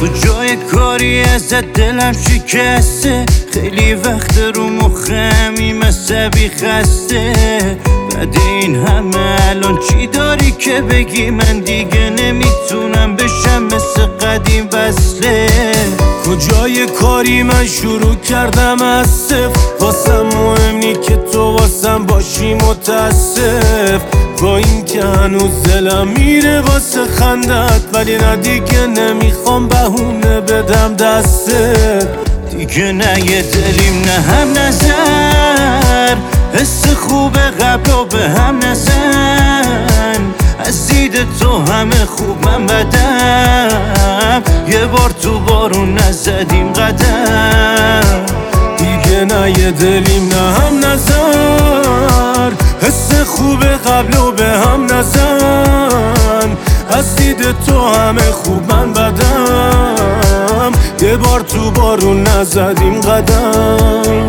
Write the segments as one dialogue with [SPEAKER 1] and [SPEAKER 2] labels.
[SPEAKER 1] کجای کاری ازت دلم شکسته، خیلی وقت رو مخمی مصبی خسته. بعد این همه الان چی داری که بگی؟ من دیگه نمیتونم بشم مثل قدیم وصله.
[SPEAKER 2] کجای کاری من شروع کردم از صفر، واسم مهم نی که تو واسم باشی متاسف. با این که هنوز دلم میره واسه خندت، ولی نه دیگه نمیخوام بهونه بدم دستت.
[SPEAKER 1] دیگه نه یه دلیم نه هم نظر، حس خوب قبل و به هم نزن. از دید تو همه خوب من بدم، یه بار تو بارون نزدیم قدم.
[SPEAKER 2] دیگه نه یه دلیم نه هم نظر، حس خوب قبل و به هم نزن. از دید تو همه خوب من بدم، یه بار تو بارون نزدیم قدم.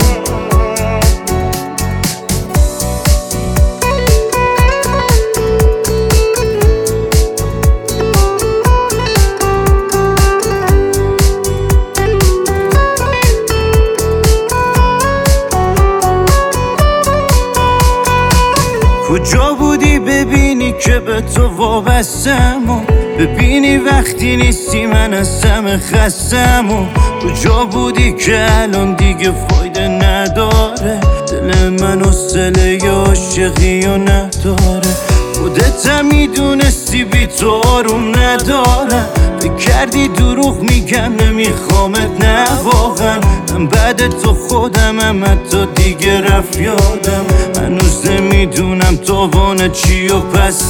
[SPEAKER 1] کجا بودی ببینی که به تو وابستم، و ببینی وقتی نیستی من از همه خستم. و کجا بودی که الان دیگه فایده نداره، دل من حوصله ی عاشقی و نداره. خودت هم میدونستی بی تو آروم ندارم، بکردی دروغ میگم نمیخوامت نه واقعا. من بعد تو خودمم حتی دیگه رفت یادم، هنوز نمیدونم تاوان چی و پس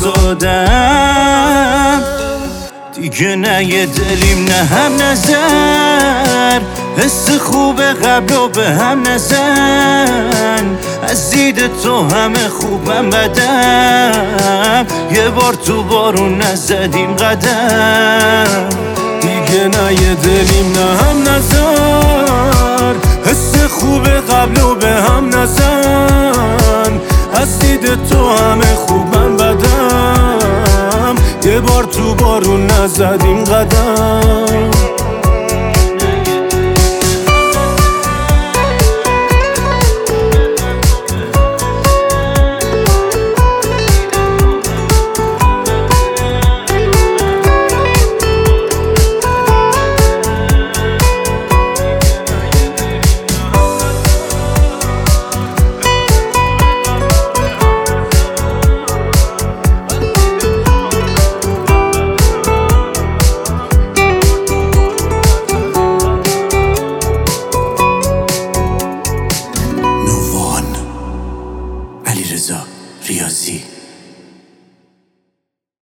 [SPEAKER 1] دادم. دیگه نه یه دلیم نه هم نظر، حس خوب قبل و به هم نزن. از دید تو همه خوب من بدم، یه بار تو بارون نزدیم قدم.
[SPEAKER 2] دیگه نه یه دلیم نه هم نظر، حس خوب قبل و به هم نزن. از دید تو همه خوب من بدم، یه بار تو بارون نزدیم قدم.